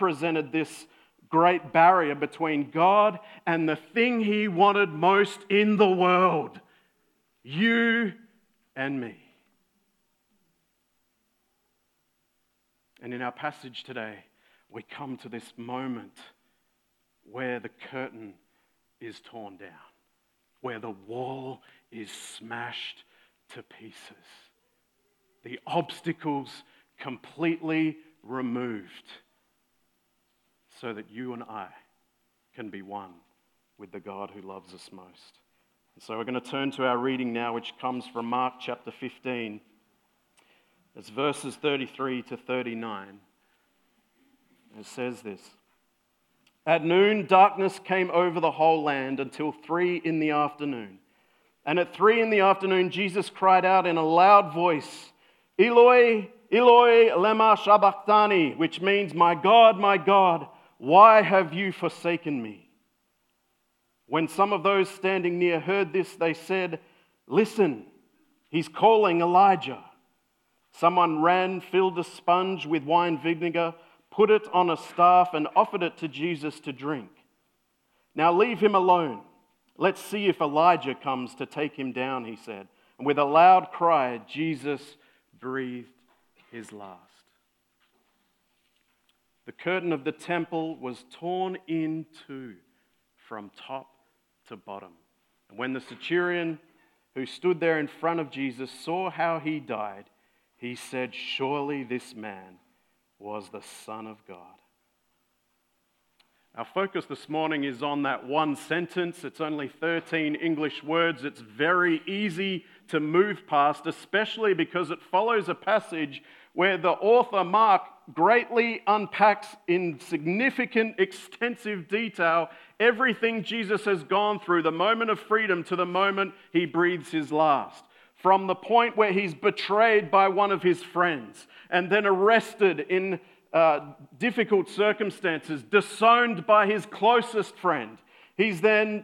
represented this great barrier between God and the thing he wanted most in the world, you and me. And in our passage today, we come to this moment where the curtain is torn down, where the wall is smashed to pieces. The obstacles completely removed so that you and I can be one with the God who loves us most. And so we're going to turn to our reading now, which comes from Mark chapter 15. It's verses 33 to 39. It says this: At noon, darkness came over the whole land until 3 in the afternoon. And at 3 in the afternoon, Jesus cried out in a loud voice, Eloi, Eloi, lema sabachthani, which means, my God, why have you forsaken me? When some of those standing near heard this, they said, Listen, he's calling Elijah. Someone ran, filled a sponge with wine vinegar, put it on a staff, and offered it to Jesus to drink. Now leave him alone. Let's see if Elijah comes to take him down, he said. And with a loud cry, Jesus breathed his last. The curtain of the temple was torn in two from top to bottom. And when the centurion who stood there in front of Jesus saw how he died, he said, Surely this man was the Son of God. Our focus this morning is on that one sentence. It's only 13 English words. It's very easy to move past, especially because it follows a passage where the author, Mark, greatly unpacks in significant, extensive detail everything Jesus has gone through, the moment of freedom to the moment he breathes his last. From the point where he's betrayed by one of his friends and then arrested in difficult circumstances, disowned by his closest friend. He's then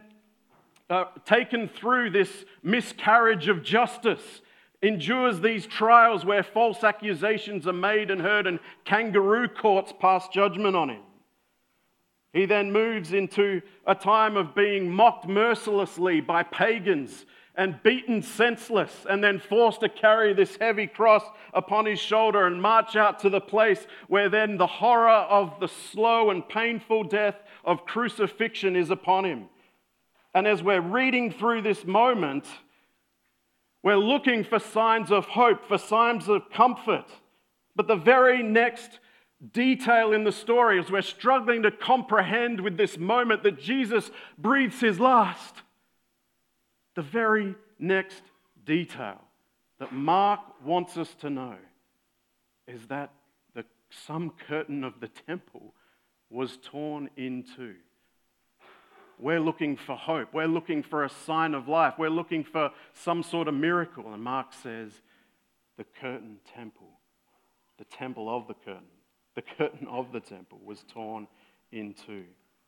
taken through this miscarriage of justice, endures these trials where false accusations are made and heard, and kangaroo courts pass judgment on him. He then moves into a time of being mocked mercilessly by pagans and beaten senseless, and then forced to carry this heavy cross upon his shoulder and march out to the place where then the horror of the slow and painful death of crucifixion is upon him. And as we're reading through this moment, we're looking for signs of hope, for signs of comfort. But the very next detail in the story, as we're struggling to comprehend with this moment that Jesus breathes his last, the very next detail that Mark wants us to know is that some curtain of the temple was torn in two. We're looking for hope. We're looking for a sign of life. We're looking for some sort of miracle. And Mark says the curtain temple, the temple of the curtain of the temple was torn in two.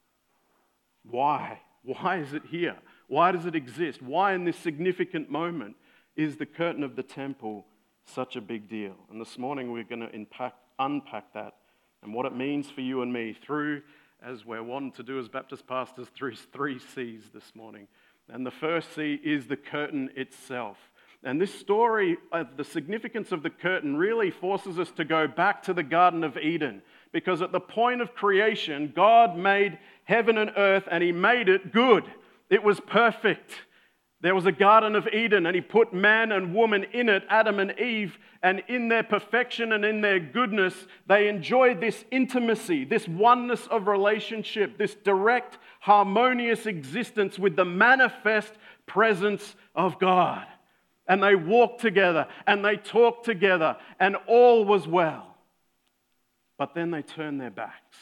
Why? Why is it here? Why does it exist? Why in this significant moment is the curtain of the temple such a big deal? And this morning we're going to unpack that and what it means for you and me through, as we're wanting to do as Baptist pastors, through 3 C's this morning. And the first C is the curtain itself. And this story of the significance of the curtain really forces us to go back to the Garden of Eden. Because at the point of creation, God made heaven and earth, and he made it good. It was perfect. There was a Garden of Eden, and he put man and woman in it, Adam and Eve, and in their perfection and in their goodness, they enjoyed this intimacy, this oneness of relationship, this direct, harmonious existence with the manifest presence of God. And they walked together, and they talked together, and all was well. But then they turned their backs.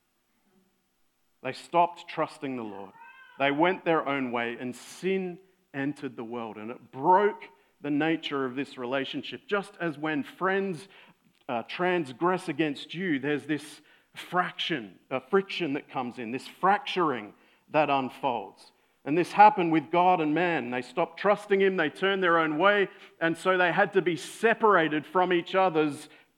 They stopped trusting the Lord. They went their own way, and sin entered the world, and it broke the nature of this relationship. Just as when friends transgress against you, there's this friction that comes in, this fracturing that unfolds. And this happened with God and man. They stopped trusting him, they turned their own way, and so they had to be separated from each other's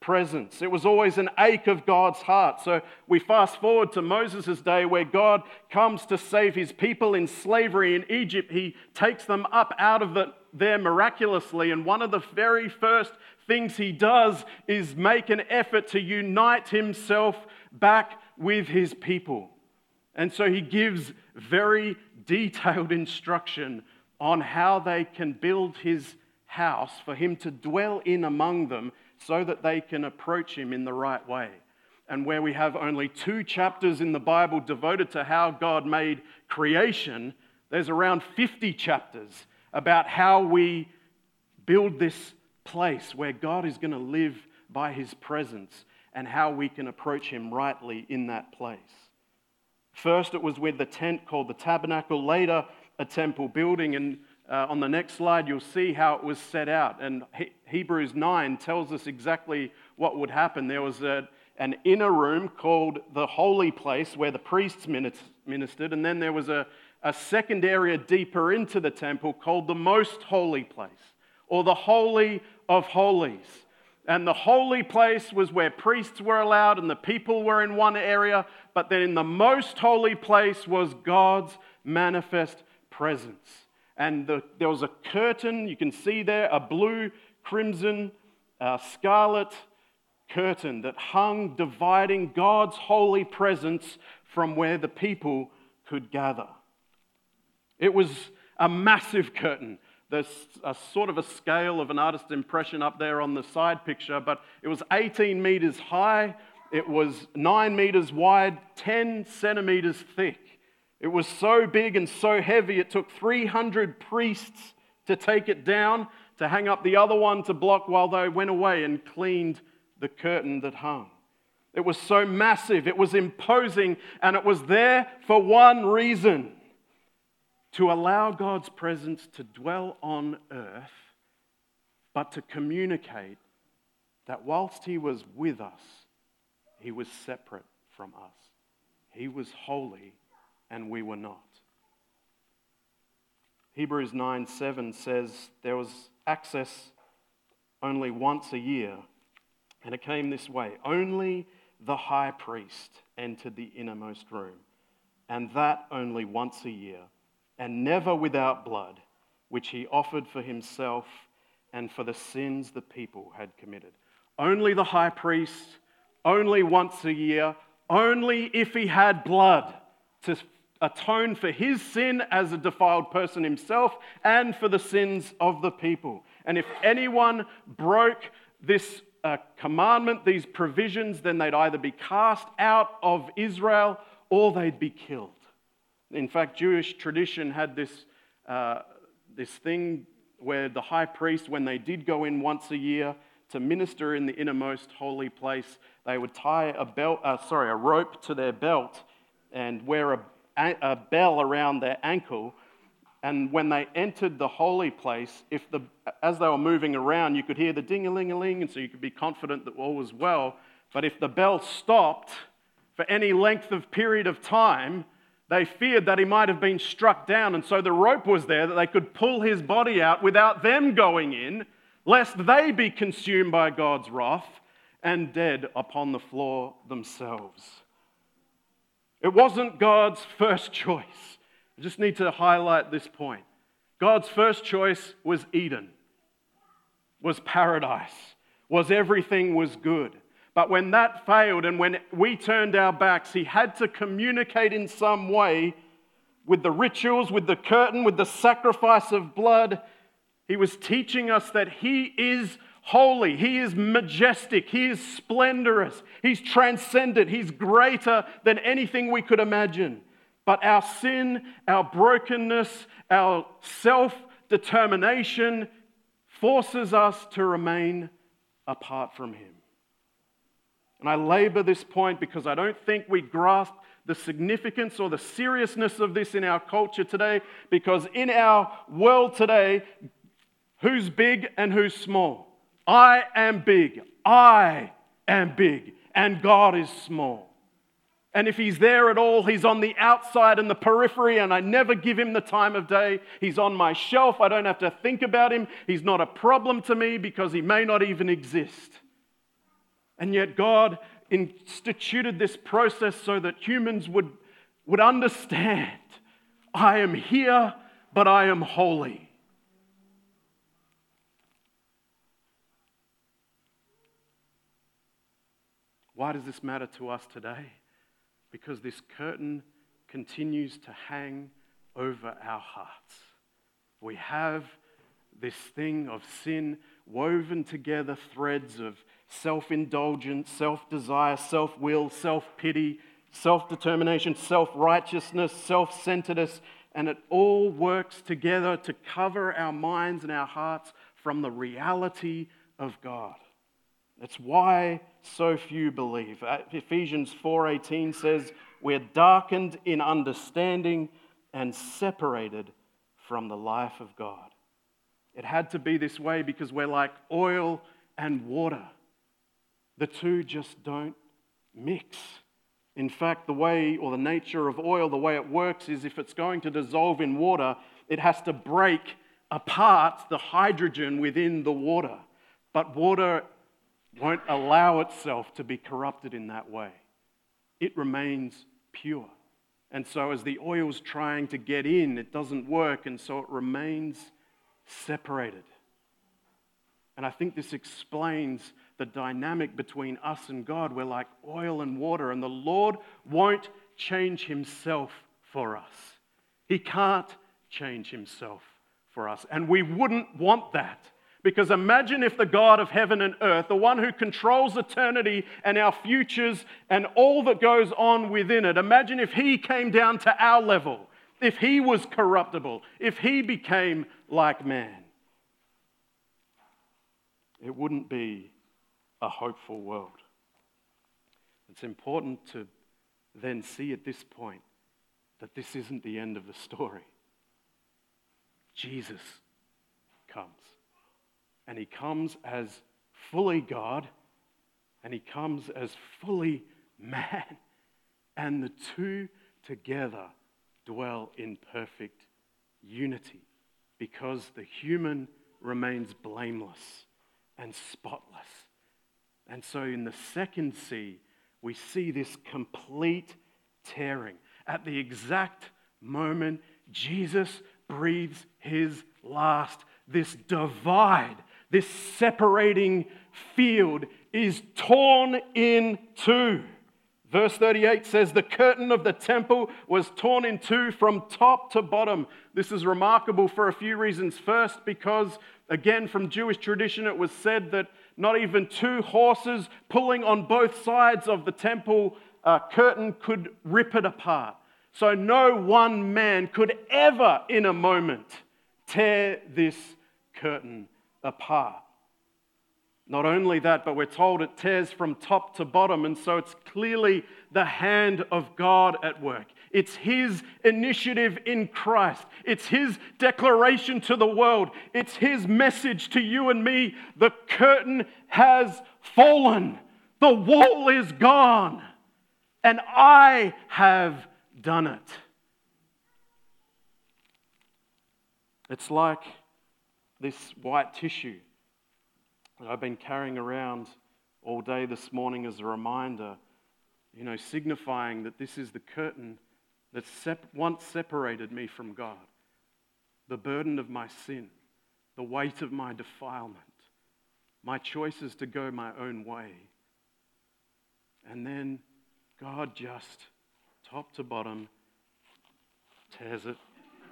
presence. It was always an ache of God's heart. So we fast forward to Moses' day where God comes to save his people in slavery in Egypt. He takes them up out of there miraculously, and one of the very first things he does is make an effort to unite himself back with his people. And so he gives very detailed instruction on how they can build his house for him to dwell in among them so that they can approach him in the right way. And where we have only 2 chapters in the Bible devoted to how God made creation, there's around 50 chapters about how we build this place where God is going to live by his presence and how we can approach him rightly in that place. First, it was with the tent called the tabernacle, later a temple building, and on the next slide you'll see how it was set out. And Hebrews 9 tells us exactly what would happen. There was an inner room called the holy place where the priests ministered, and then there was a second area deeper into the temple called the most holy place, or the Holy of Holies. And the holy place was where priests were allowed and the people were in one area, but then in the most holy place was God's manifest presence. And there was a curtain, you can see there, a blue, crimson, scarlet curtain that hung, dividing God's holy presence from where the people could gather. It was a massive curtain. There's a sort of a scale of an artist's impression up there on the side picture, but it was 18 meters high, it was 9 meters wide, 10 centimeters thick. It was so big and so heavy, it took 300 priests to take it down, to hang up the other one to block while they went away and cleaned the curtain that hung. It was so massive, it was imposing, and it was there for one reason: to allow God's presence to dwell on earth, but to communicate that whilst he was with us, he was separate from us. He was holy and we were not. Hebrews 9:7 says there was access only once a year, and it came this way: only the high priest entered the innermost room, and that only once a year, and never without blood, which he offered for himself and for the sins the people had committed. Only the high priest, only once a year, only if he had blood to atone for his sin as a defiled person himself and for the sins of the people. And if anyone broke this commandment, these provisions, then they'd either be cast out of Israel or they'd be killed. In fact, Jewish tradition had this thing where the high priest, when they did go in once a year to minister in the innermost holy place, they would tie a rope to their belt and wear a bell around their ankle. And when they entered the holy place, as they were moving around, you could hear the ding-a-ling-a-ling, and so you could be confident that all was well. But if the bell stopped for any length of period of time, they feared that he might have been struck down, and so the rope was there that they could pull his body out without them going in, lest they be consumed by God's wrath and dead upon the floor themselves. It wasn't God's first choice. I just need to highlight this point. God's first choice was Eden, was paradise, was everything was good. But when that failed and when we turned our backs, he had to communicate in some way with the rituals, with the curtain, with the sacrifice of blood. He was teaching us that he is holy, he is majestic, he is splendorous, he's transcendent, he's greater than anything we could imagine. But our sin, our brokenness, our self-determination forces us to remain apart from him. And I labor this point because I don't think we grasp the significance or the seriousness of this in our culture today, because in our world today, who's big and who's small? I am big, and God is small. And if he's there at all, he's on the outside and the periphery, and I never give him the time of day. He's on my shelf. I don't have to think about him. He's not a problem to me because he may not even exist. And yet God instituted this process so that humans would understand, I am here, but I am holy. Why does this matter to us today? Because this curtain continues to hang over our hearts. We have this thing of sin woven together, threads of self-indulgence, self-desire, self-will, self-pity, self-determination, self-righteousness, self-centeredness, and it all works together to cover our minds and our hearts from the reality of God. That's why so few believe. Ephesians 4:18 says, we're darkened in understanding and separated from the life of God. It had to be this way because we're like oil and water. The two just don't mix. In fact, the way or the nature of oil, the way it works is if it's going to dissolve in water, it has to break apart the hydrogen within the water. But water won't allow itself to be corrupted in that way. It remains pure. And so as the oil's trying to get in, it doesn't work, and so it remains separated. And I think this explains the dynamic between us and God. We're like oil and water, and the Lord won't change himself for us. He can't change himself for us, and we wouldn't want that. Because imagine if the God of heaven and earth, the one who controls eternity and our futures and all that goes on within it, imagine if he came down to our level, if he was corruptible, if he became like man. It wouldn't be a hopeful world. It's important to then see at this point that this isn't the end of the story. Jesus comes. And he comes as fully God, and he comes as fully man. And the two together dwell in perfect unity because the human remains blameless and spotless. And so in the second sea, we see this complete tearing. At the exact moment Jesus breathes his last, this divide, this separating field is torn in two. Verse 38 says, the curtain of the temple was torn in two from top to bottom. This is remarkable for a few reasons. First, because, again, from Jewish tradition, it was said that not even two horses pulling on both sides of the temple curtain could rip it apart. So no one man could ever, in a moment, tear this curtain apart. Not only that, but we're told it tears from top to bottom, and so it's clearly the hand of God at work. It's his initiative in Christ. It's his declaration to the world. It's his message to you and me. The curtain has fallen. The wall is gone. And I have done it. It's like this white tissue that I've been carrying around all day this morning as a reminder, signifying that this is the curtain that once separated me from God. The burden of my sin, the weight of my defilement, my choices to go my own way. And then God just, top to bottom, tears it.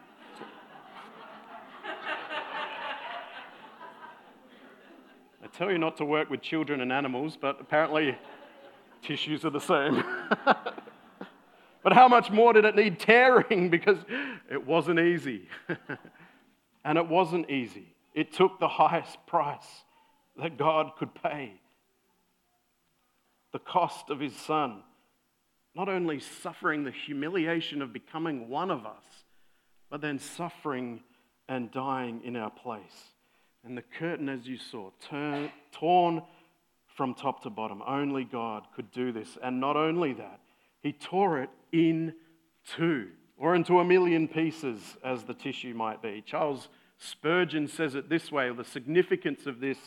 I tell you not to work with children and animals, but apparently tissues are the same. But how much more did it need tearing? Because it wasn't easy. And it wasn't easy. It took the highest price that God could pay. The cost of his son. Not only suffering the humiliation of becoming one of us, but then suffering and dying in our place. And the curtain, as you saw, torn from top to bottom. Only God could do this. And not only that, he tore it in two, or into a million pieces, as the tissue might be. Charles Spurgeon says it this way, the significance of this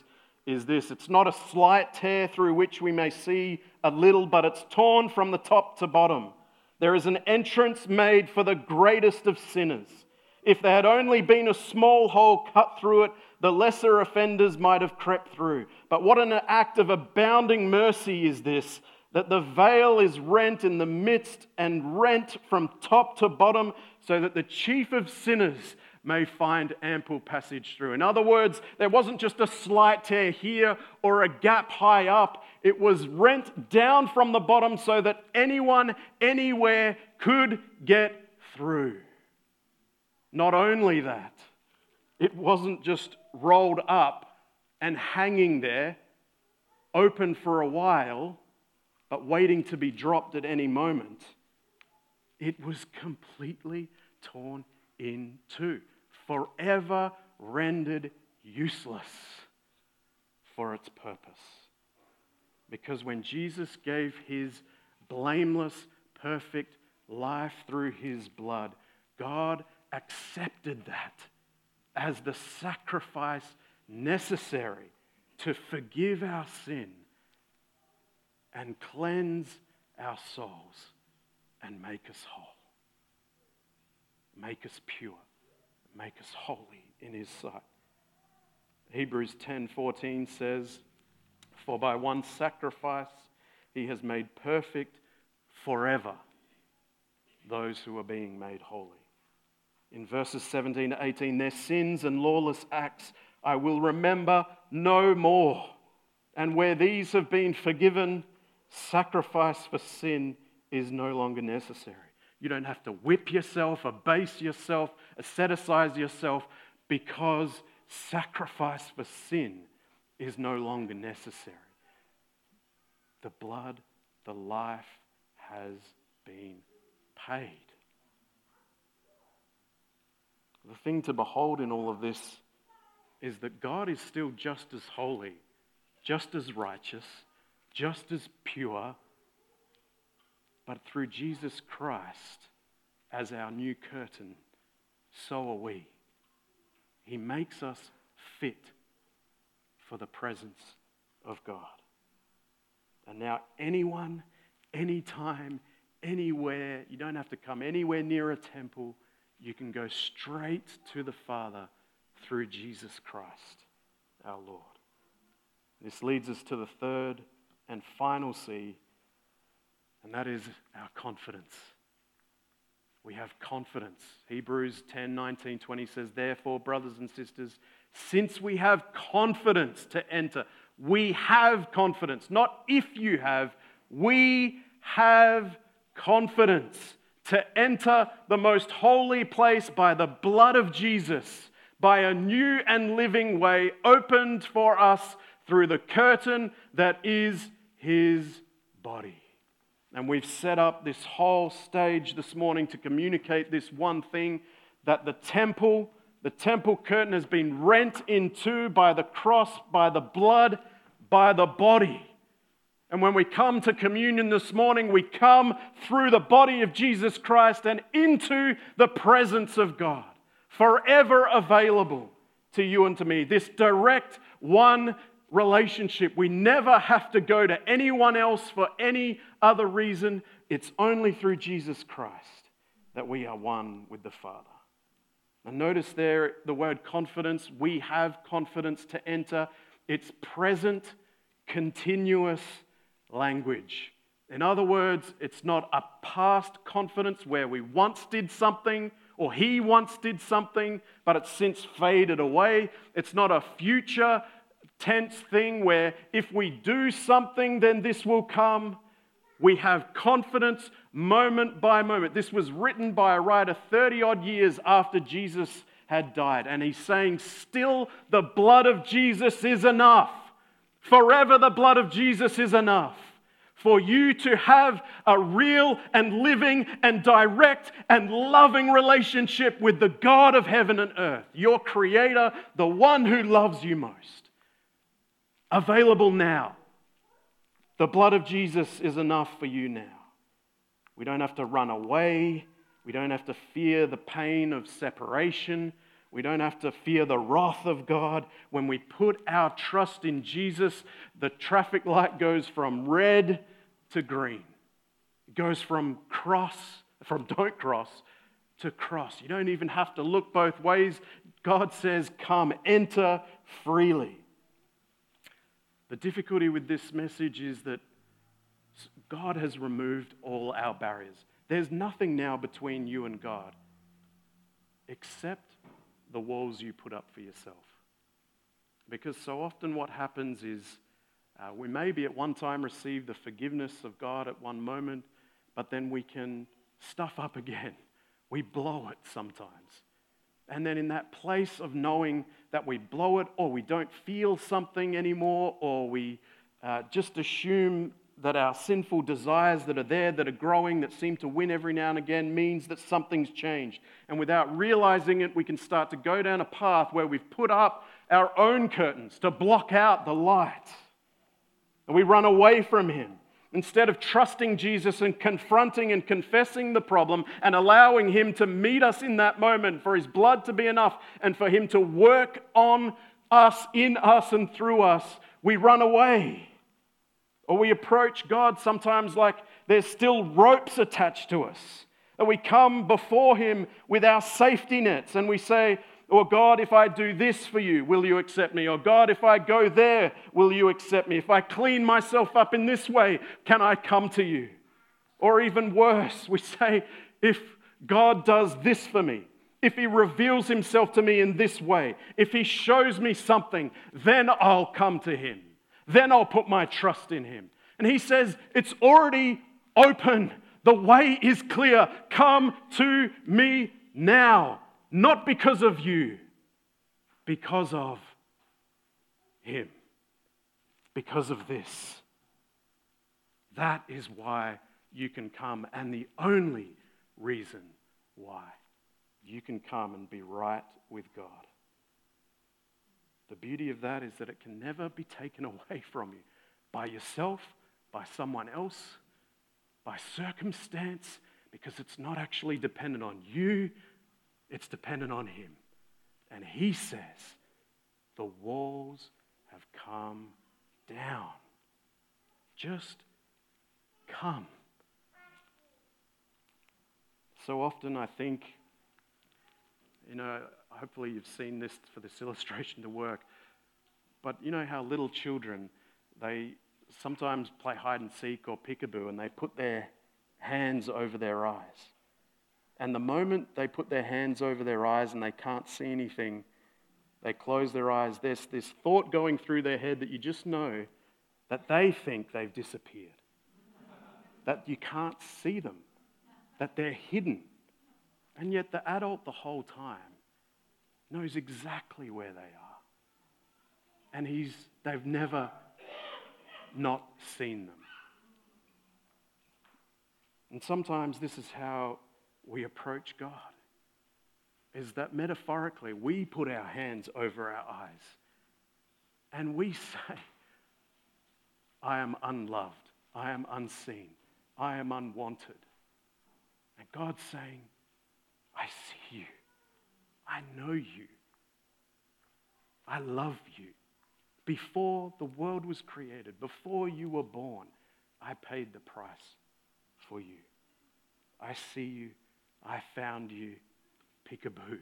is this: it's not a slight tear through which we may see a little, but it's torn from the top to bottom. There is an entrance made for the greatest of sinners. If there had only been a small hole cut through it, the lesser offenders might have crept through. But what an act of abounding mercy is this, that the veil is rent in the midst and rent from top to bottom, so that the chief of sinners may find ample passage through. In other words, there wasn't just a slight tear here or a gap high up. It was rent down from the bottom so that anyone, anywhere could get through. Not only that, it wasn't just rolled up and hanging there, open for a while, but waiting to be dropped at any moment. It was completely torn in two, forever rendered useless for its purpose. Because when Jesus gave his blameless, perfect life through his blood, God accepted that as the sacrifice necessary to forgive our sin and cleanse our souls and make us whole, make us pure, make us holy in his sight. Hebrews 10:14 says, "For by one sacrifice he has made perfect forever those who are being made holy." In verses 17 to 18, "Their sins and lawless acts I will remember no more. And where these have been forgiven, sacrifice for sin is no longer necessary." You don't have to whip yourself, abase yourself, asceticize yourself, because sacrifice for sin is no longer necessary. The blood, the life has been paid. The thing to behold in all of this is that God is still just as holy, just as righteous, just as pure, but through Jesus Christ as our new curtain, so are we. He makes us fit for the presence of God. And now anyone, anytime, anywhere, you don't have to come anywhere near a temple. You can go straight to the Father through Jesus Christ, our Lord. This leads us to the third and final C, and that is our confidence. We have confidence. Hebrews 10:19, 20 says, "Therefore, brothers and sisters, since we have confidence to enter," we have confidence, not if you have, we have confidence to enter the most holy place by the blood of Jesus, by a new and living way opened for us through the curtain that is his body. And we've set up this whole stage this morning to communicate this one thing, that the temple curtain has been rent in two by the cross, by the blood, by the body. And when we come to communion this morning, we come through the body of Jesus Christ and into the presence of God, forever available to you and to me. This direct one relationship. We never have to go to anyone else for any other reason. It's only through Jesus Christ that we are one with the Father. And notice there the word confidence. We have confidence to enter. It's present, continuous language. In other words, it's not a past confidence where we once did something or he once did something, but it's since faded away. It's not a future tense thing where if we do something, then this will come. We have confidence moment by moment. This was written by a writer 30 odd years after Jesus had died. And he's saying, still the blood of Jesus is enough. Forever the blood of Jesus is enough for you to have a real and living and direct and loving relationship with the God of heaven and earth, your Creator, the one who loves you most. Available now. The blood of Jesus is enough for you now. We don't have to run away. We don't have to fear the pain of separation. We don't have to fear the wrath of God. When we put our trust in Jesus, the traffic light goes from red to green. It goes from don't cross to cross. You don't even have to look both ways. God says, come, enter freely. The difficulty with this message is that God has removed all our barriers. There's nothing now between you and God except the walls you put up for yourself. Because so often what happens is we maybe at one time receive the forgiveness of God at one moment, but then we can stuff up again. We blow it sometimes. And then in that place of knowing that we blow it, or we don't feel something anymore, or we just assume that our sinful desires that are there, that are growing, that seem to win every now and again, means that something's changed. And without realizing it, we can start to go down a path where we've put up our own curtains to block out the light. And we run away from Him. Instead of trusting Jesus and confronting and confessing the problem and allowing Him to meet us in that moment, for His blood to be enough and for Him to work on us, in us and through us, we run away. Or we approach God sometimes like there's still ropes attached to us. That we come before Him with our safety nets and we say, "Oh God, if I do this for you, will you accept me? Or God, if I go there, will you accept me? If I clean myself up in this way, can I come to you?" Or even worse, we say, if God does this for me, if He reveals Himself to me in this way, if He shows me something, then I'll come to Him. Then I'll put my trust in Him. And He says, it's already open. The way is clear. Come to me now. Not because of you, because of Him. Because of this. That is why you can come, and the only reason why you can come and be right with God. The beauty of that is that it can never be taken away from you by yourself, by someone else, by circumstance, because it's not actually dependent on you, it's dependent on Him. And He says, the walls have come down. Just come. So often I think, hopefully you've seen this for this illustration to work, but you know how little children, they sometimes play hide and seek or peekaboo and they put their hands over their eyes. And the moment they put their hands over their eyes and they can't see anything, they close their eyes, there's this thought going through their head that you just know that they think they've disappeared. That you can't see them. That they're hidden. And yet the adult the whole time knows exactly where they are. And they've never not seen them. And sometimes this is how we approach God, is that metaphorically we put our hands over our eyes and we say, I am unloved, I am unseen, I am unwanted. And God's saying, I see you, I know you, I love you. Before the world was created, before you were born, I paid the price for you. I see you. I found you. Peekaboo.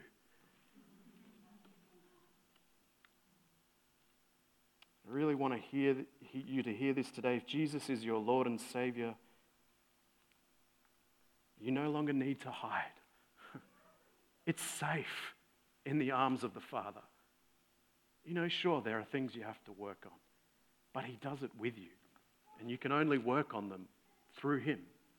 I really want to hear you to hear this today. If Jesus is your Lord and Savior, you no longer need to hide. It's safe in the arms of the Father. Sure, there are things you have to work on, but He does it with you, and you can only work on them through Him.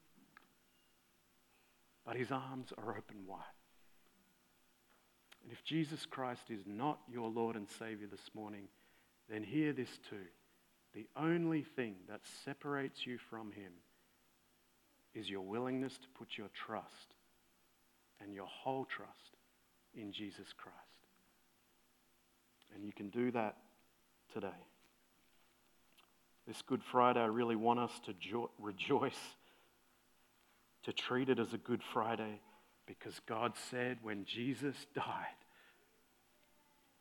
But His arms are open wide. And if Jesus Christ is not your Lord and Savior this morning, then hear this too. The only thing that separates you from Him is your willingness to put your trust and your whole trust in Jesus Christ. And you can do that today. This Good Friday, I really want us to rejoice, to treat it as a Good Friday, because God said when Jesus died,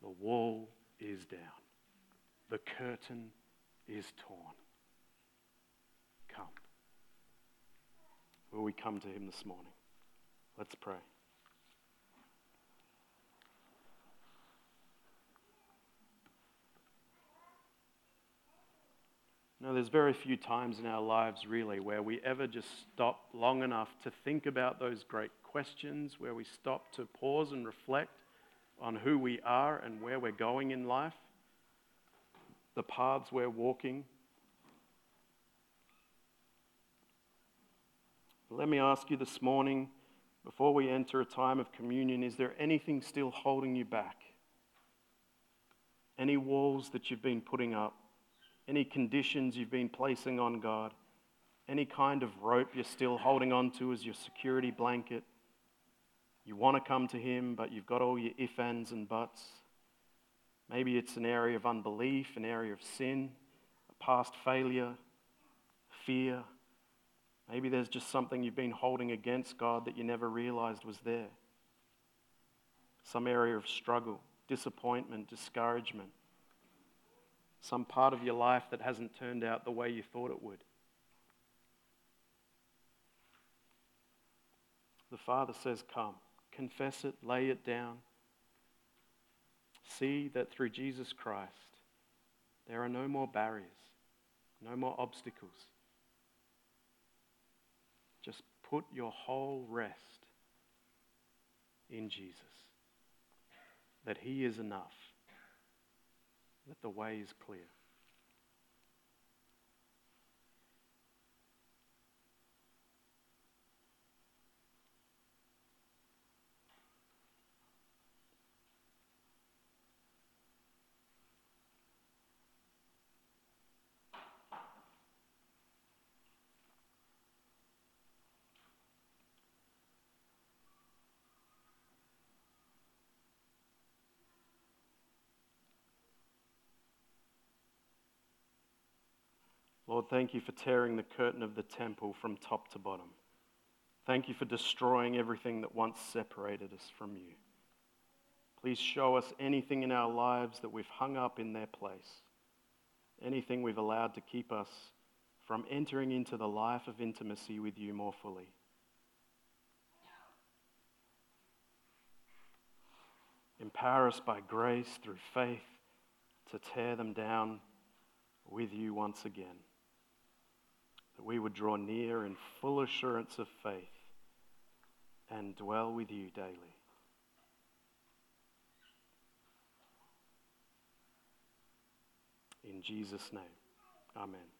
The wall is down. The curtain is torn. Come. Will we come to him this morning? Let's pray. Now, there's very few times in our lives, really, where we ever just stop long enough to think about those great questions, where we stop to pause and reflect on who we are and where we're going in life, the paths we're walking. Let me ask you this morning, before we enter a time of communion, is there anything still holding you back? Any walls that you've been putting up? Any conditions you've been placing on God? Any kind of rope you're still holding on to as your security blanket? You want to come to him, but you've got all your ifs, ands, and buts. Maybe it's an area of unbelief, an area of sin, a past failure, fear. Maybe there's just something you've been holding against God that you never realized was there. Some area of struggle, disappointment, discouragement. Some part of your life that hasn't turned out the way you thought it would. The Father says, come, confess it, lay it down. See that through Jesus Christ, there are no more barriers, no more obstacles. Just put your whole rest in Jesus, that he is enough, that the way is clear. Lord, thank you for tearing the curtain of the temple from top to bottom. Thank you for destroying everything that once separated us from you. Please show us anything in our lives that we've hung up in their place, anything we've allowed to keep us from entering into the life of intimacy with you more fully. Empower us by grace through faith to tear them down with you once again, that we would draw near in full assurance of faith and dwell with you daily. In Jesus' name, amen.